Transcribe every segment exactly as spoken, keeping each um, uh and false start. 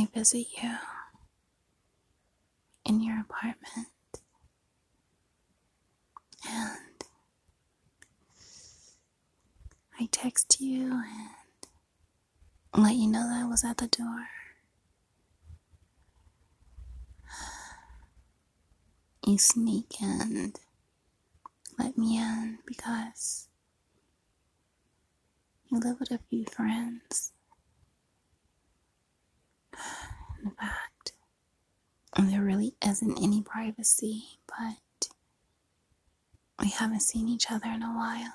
I visit you in your apartment and I text you and let you know that I was at the door. You sneak and let me in because you live with a few friends. In fact, there really isn't any privacy, but we haven't seen each other in a while.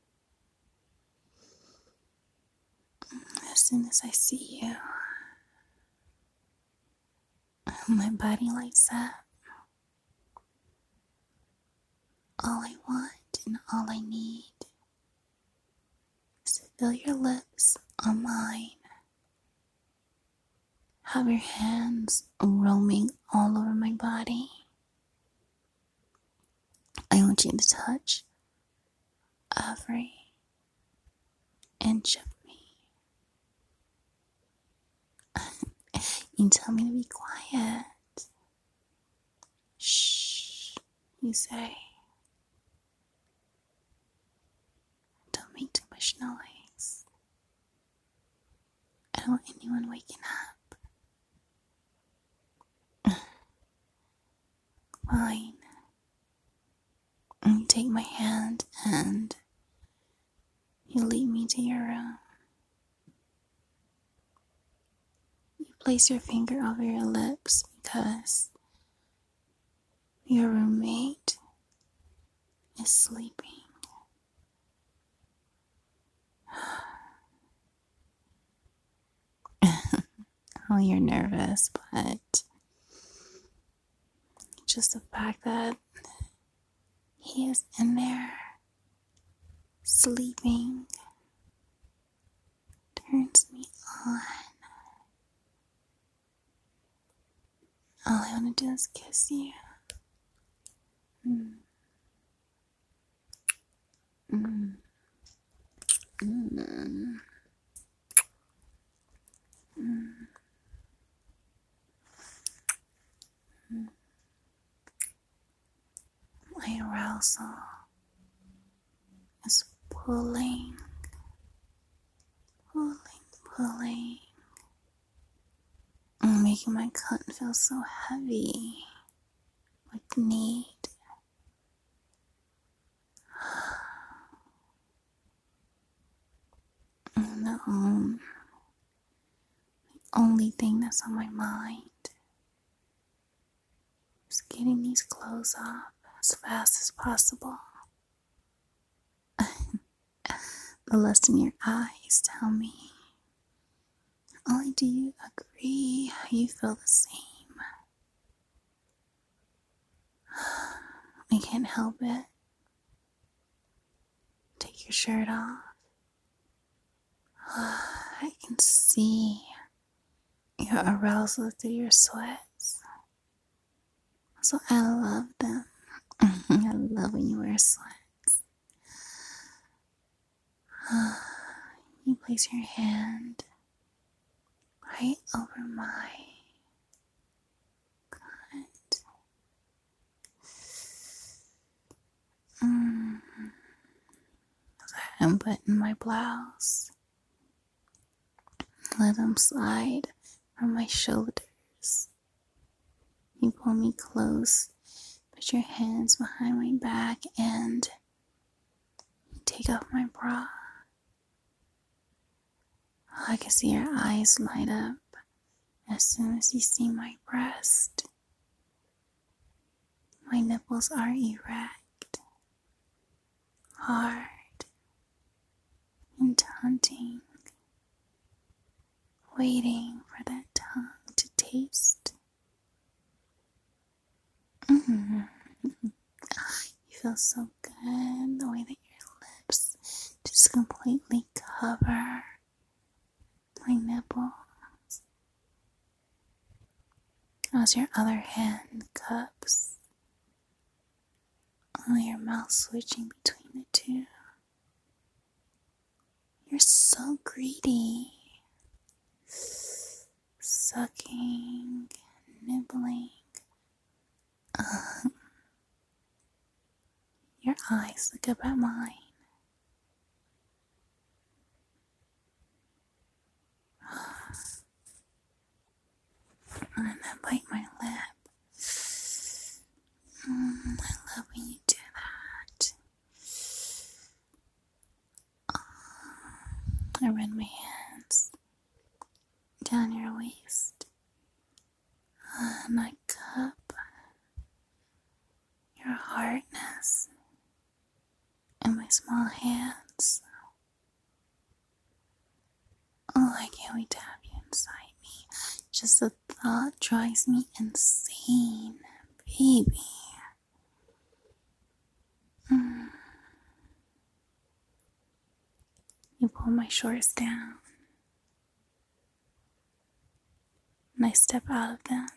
As soon as I see you, my body lights up. All I want and all I need is to feel your lips on mine. Have your hands roaming all over my body. I want you to touch every inch of me. You tell me to be quiet. Shh, you say. Don't make too much noise. I don't want anyone waking up. Fine. You take my hand and you lead me to your room. You place your finger over your lips because your roommate is sleeping. Oh, you're nervous, but just the fact that he is in there sleeping turns me on. All I want to do is kiss you. Mm. Mm. Mm. Mm. My arousal is pulling, pulling, pulling, and making my cunt feel so heavy, like need. And the um, only thing that's on my mind is getting these clothes off as fast as possible. The lust in your eyes tell me, only do you agree, you feel the same. I can't help it. Take your shirt off. I can see your arousal through your sweats. So I love them. I love when you wear sweats. You place your hand right over my cunt. Mm. I unbutton my blouse. Let them slide from my shoulders. You pull me close, put your hands behind my back, and you take off my bra. I can see your eyes light up as soon as you see my breast. My nipples are erect, hard, and taunting, waiting for that tongue to taste. Mm. You feel so good, the way that your lips just completely cover my nipples. As your other hand cups on your mouth, switching between the two. You're so greedy. Sucking eyes look up at mine. And then bite my lip. Mm, I love when you do that. I run my hands down your waist. And I cup your hardness in my small hands. Oh, I can't wait to have you inside me. Just the thought drives me insane, baby. Mm. You pull my shorts down, and I step out of them.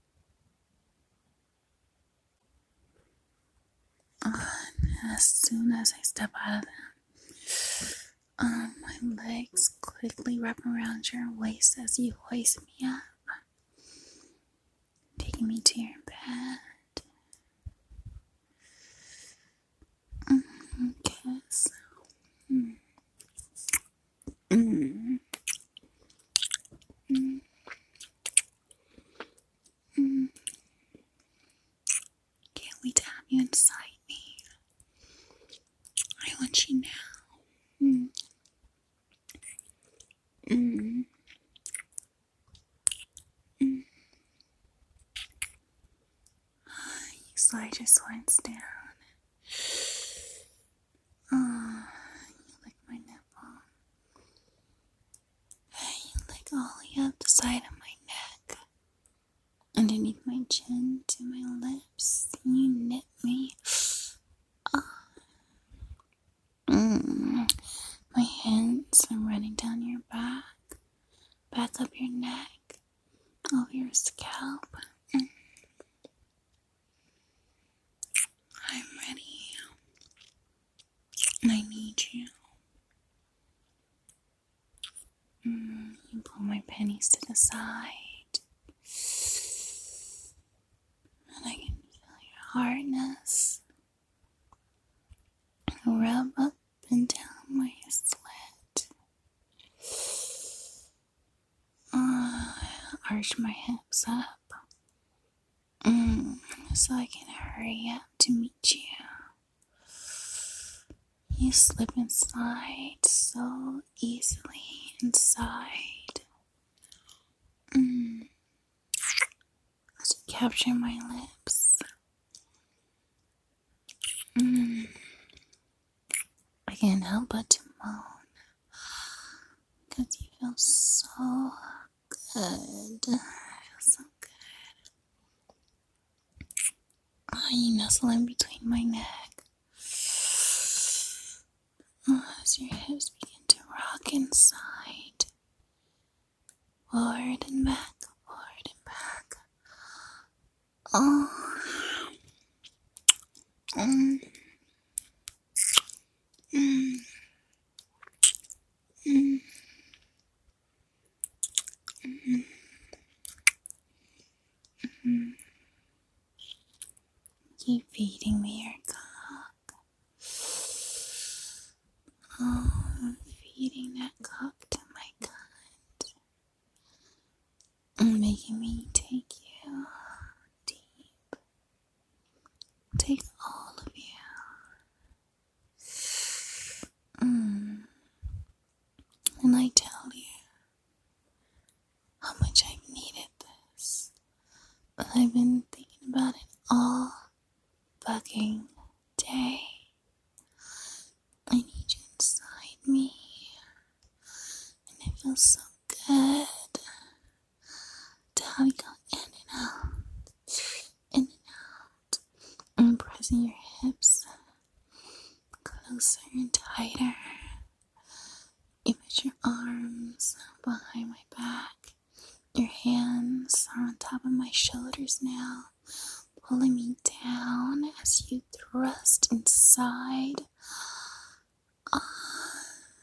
Uh, and as soon as I step out of them, um, my legs quickly wrap around your waist as you hoist me up, taking me to your bed. Mm, kiss. Mm. Mm. Mm. Mm. Can't wait to have you inside me. I want you now. Mm. Mm. Mm. You slide your sweats down. Oh, you lick my nipple. You lick all the way up the side of my neck. Underneath my chin to my lips. You nip me. Oh. Mm. My hands are running down your back. Back up your neck. Over your scalp. Mm. I'm ready. And I need you. Mm. You pull my pennies to the side. And I can feel your hardness rub up and down my slit. Uh, arch my hips up. Mm, so I can hurry up to meet you. You slip and slide so easily inside. Mm. As you capture my lips. Mm. I can't help but to moan. Because you feel so good. I feel so good. Oh, you nestle in between my neck. Oh, as your hips begin to rock inside. Forward and back, forward and back. Oh. Mm. Mm. Mm. Mm. Mm. Keep feeding me your cock. Oh, feeding that cock to my cunt. And making me take you deep. Take all of you. Mm. And I tell you how much I've needed this. But I've been thinking about it all fucking day. I need you inside me. And it feels so good to have you go in and out, in and out. And pressing your hips closer and tighter. You put your arms behind my back. Your hands are on top of my shoulders now, pulling me down as you thrust inside. Ah.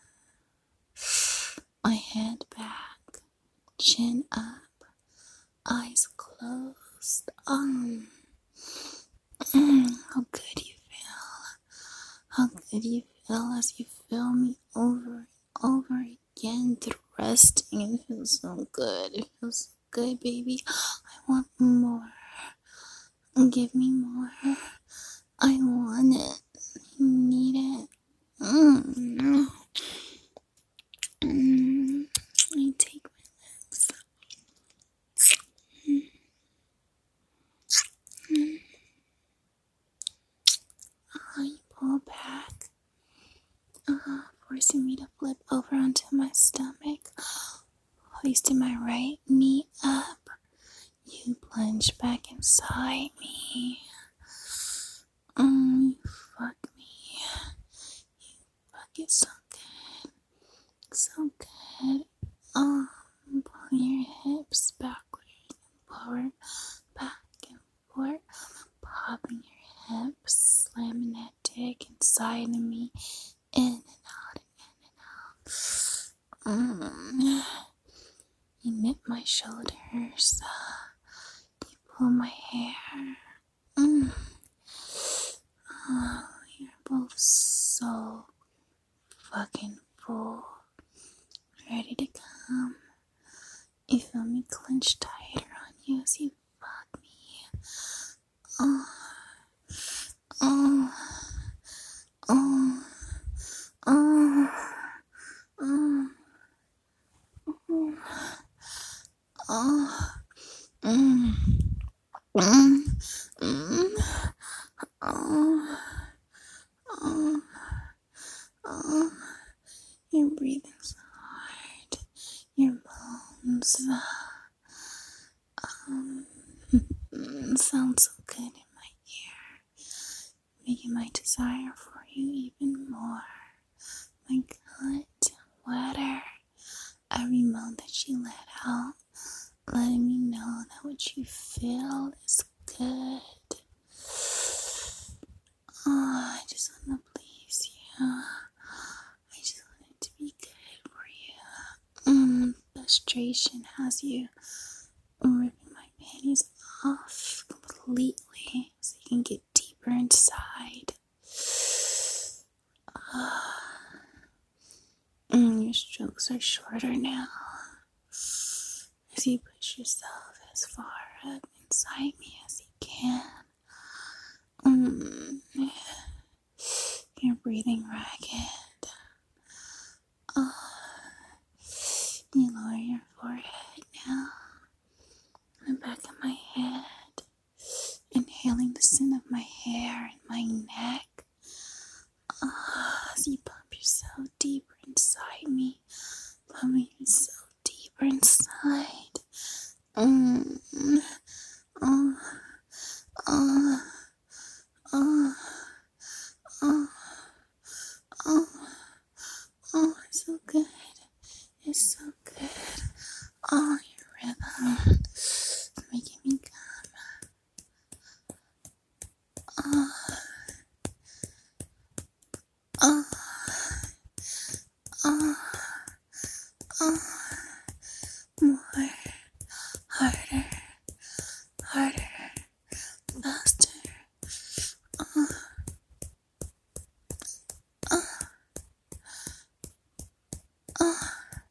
My head back, chin up, eyes closed. Um, mm, how good you feel. did you feel as you feel me over and over again, thrusting? It feels so good. It feels so good, baby. I want more. Give me more. I want it. I need it. Mm. Mm. I take my lips. Mm. Mm. Oh, you pull back, uh, forcing me to flip over onto my stomach, hoisting my right knee up. You plunge back inside me. Mm, you fuck me. You fuck it so good. So good. Um, pull your hips backwards and forward, back and forth. Popping your hips, slamming that dick inside of me. In and out, in and out. Mm. You nip my shoulders. You pull my hair. Mm. Oh, you're both so fucking full. Ready to come. You feel me clench tighter on you as you fuck me. Oh, oh, oh, oh, oh, oh, oh, mm, mm, mm, oh, oh, oh. You're breathing so hard. Your bones um, sound so good in my ear, making my desire for you even more. My gut wetter. Every moan that you let out, letting me know that what you feel is good. Oh, I just want to please you. I just want it to be good for you. Mm, frustration has you ripping my panties off completely so you can get deeper inside. Mm, your strokes are shorter now as you push yourself as far up inside me as you can. Mm, you're breathing ragged. Oh, you lower your forehead now, the back of my head, inhaling the scent of my hair and my neck. Oh, as you pump yourself deeper inside me, pumping yourself deeper inside. Mm. Oh, oh, oh, oh, oh, oh, it's so good. It's so good. Oh, your rhythm is making me come. Oh, oh, oh, oh, more, harder, harder, faster. Oh, oh, oh,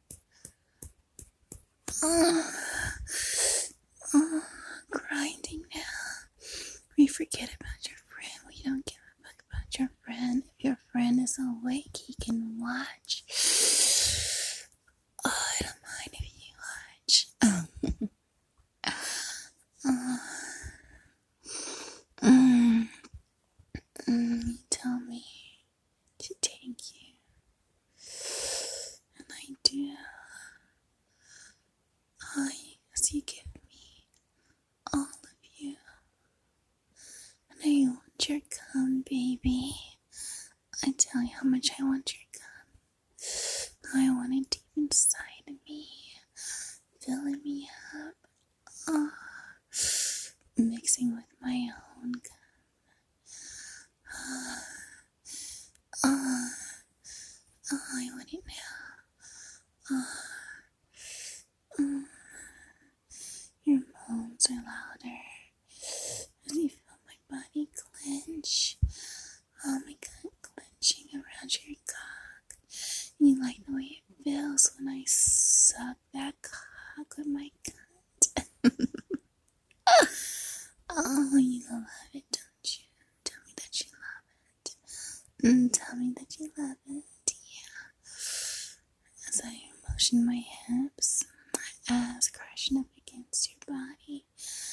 oh, oh, grinding now. We forget about your friend. We don't give a fuck about your friend. If your friend is awake, he can watch. Oh, I don't mind if you watch. uh, mm, mm, you tell me to take you, and I do. I, as you give me all of you, and I want your cum, baby. I tell you how much I want your cum. I want it deep inside of me, filling me up, oh, mixing with my own cum. Oh, oh, oh, I want it now. Oh, oh. Your moans are louder as you feel my body clench. Oh my god, clenching pinching my hips, my ass crashing up against your body.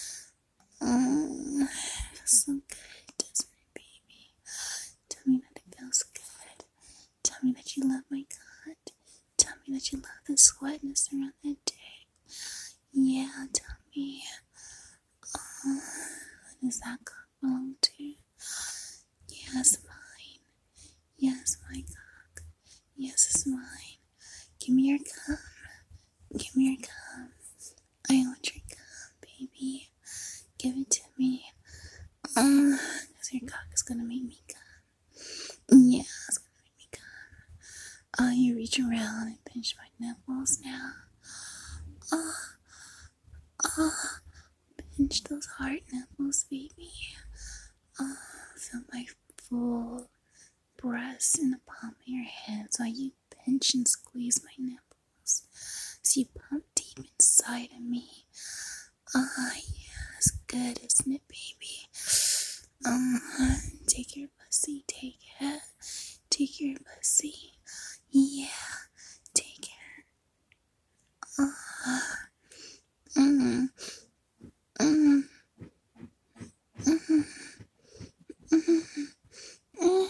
Mm, feels so good, doesn't it, baby? Tell me that it feels good. Tell me that you love my cunt. Tell me that you love the sweatness around that dick. Yeah, tell me. Uh, what does that cock belong to? Yes, mine. Yes, my cock. Yes, it's mine. Give me your cum. Give me your cum. I want your cum, baby. Give it to me. Um, cause your cock is gonna make me cum. Yeah, it's gonna make me cum. Oh, you reach around and pinch my nipples now. Oh, oh, pinch those hard nipples, baby. Oh, feel my full breast in the palm of your hands while you pinch and squeeze my nipples. So you pump deep inside of me. Ah, oh, yeah, it's good, isn't it, baby? Um, take your pussy, take it. Take your pussy. Yeah, take it. Uh, mm, mm, mm, mm, mm.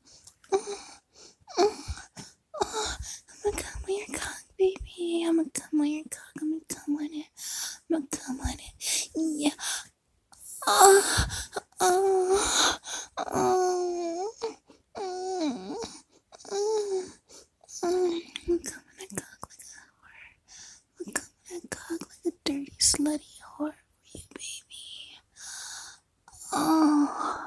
I'm gonna come on your cock, baby. I'm gonna come on your cock. I'm gonna come on it. I'm gonna come on it. Yeah. Oh, oh, oh, oh, oh. I'm gonna come on a cock like a whore. I'm gonna come on a cock like a dirty, slutty whore for you, baby. Oh,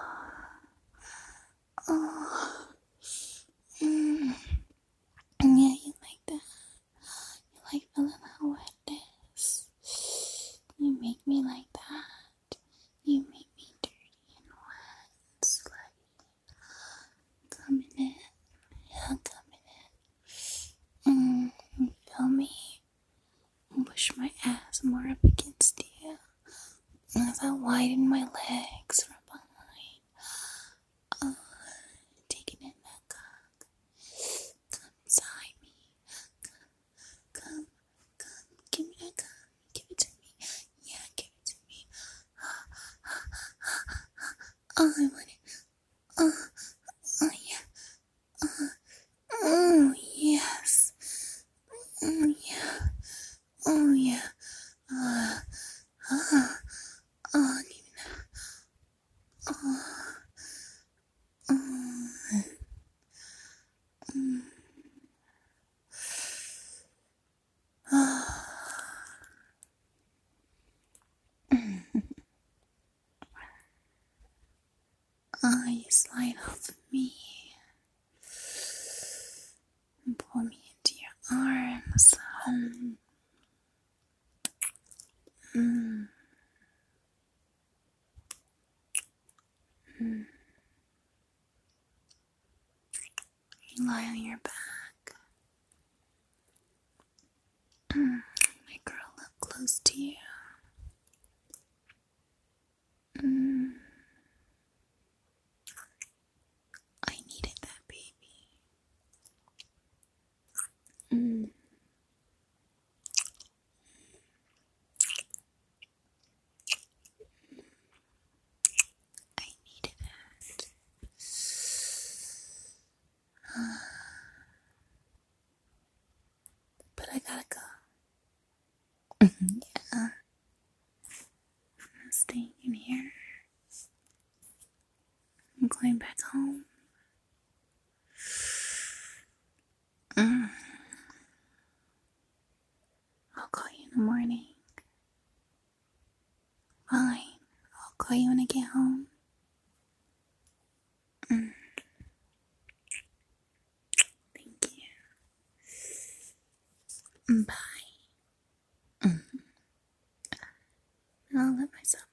oh. Mm. Yeah, you like that. You like feeling how wet it is. You make me like that. You make me dirty and wet and slutty. Coming in. Yeah, coming in. Mm. You feel me? Push my ass more up against you. As I widen my legs from behind. Oh, taking in that cock. Come inside me. Come, come, give me that cum. Give it to me. Yeah, give it to me. Oh, I want it. Oh, oh yeah. Oh, oh yes. Oh yeah. Oh yeah. Uh, uh, oh, give me that. Oh, oh, mm, oh. Oh, you slide off of me and pull me into your arms. Um, mm, mm. You lie on your back. Mm, my girl, up close to you. Mm, I needed that, baby. Mm. I needed it. But I gotta go. Yeah. I'm staying in here. I'm going back home. Mm. I'll call you in the morning. Fine. I'll call you when I get home. Mm. Thank you. Bye. Mm. I'll let myself